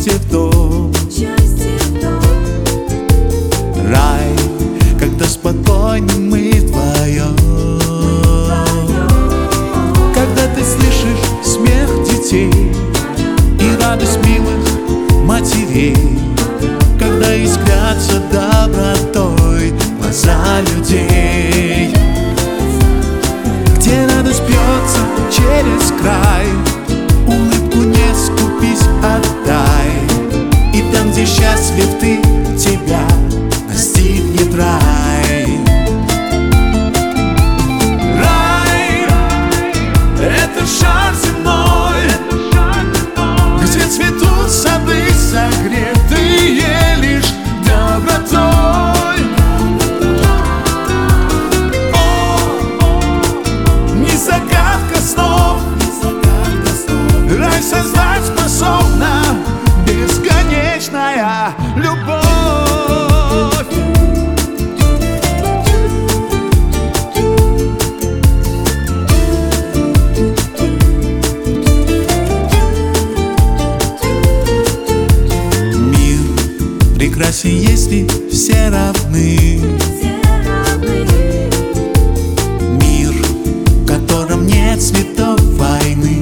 счастье в том. Рай, когда спокойны мы вдвоем. Когда ты слышишь смех детей и радость милых матерей, когда искрятся добротой глаза людей, где радость пьется через край, улыбку не скупись, отдай. И там, где счастлив ты, тебя настигнет рай. Рай — это шар земной, где цветут сады, согретые лишь добротой. Не загадка снов, рай создать способна бесконечная любовь. Прекрасен, если все равны. Мир, в котором нет цветов войны,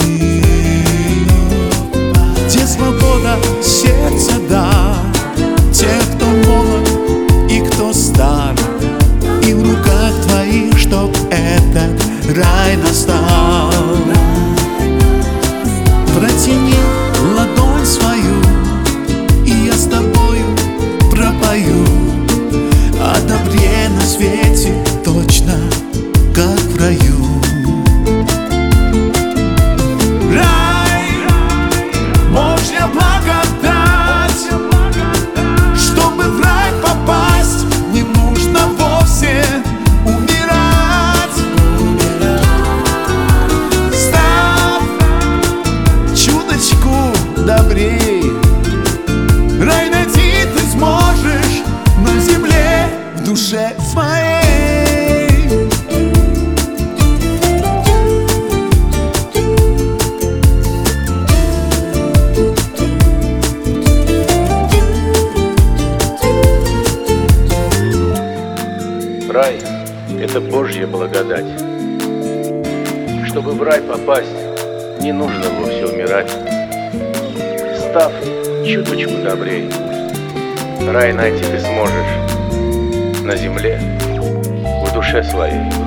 где свобода сердца, да, те, кто молод и кто стар, и в руках твоих, чтоб этот рай настал. Протяни ладонь свою, и я с тобою пропою о добре на свете, точно как в раю. Рай, Божья благодать, чтобы в рай попасть, не нужно вовсе умирать. Став чуточку добрей, рай найти ты сможешь на земле, в душе своей. Рай — это Божья благодать. Чтобы в рай попасть, не нужно вовсе умирать. Став чуточку добрей, рай найти ты сможешь на земле, в душе своей.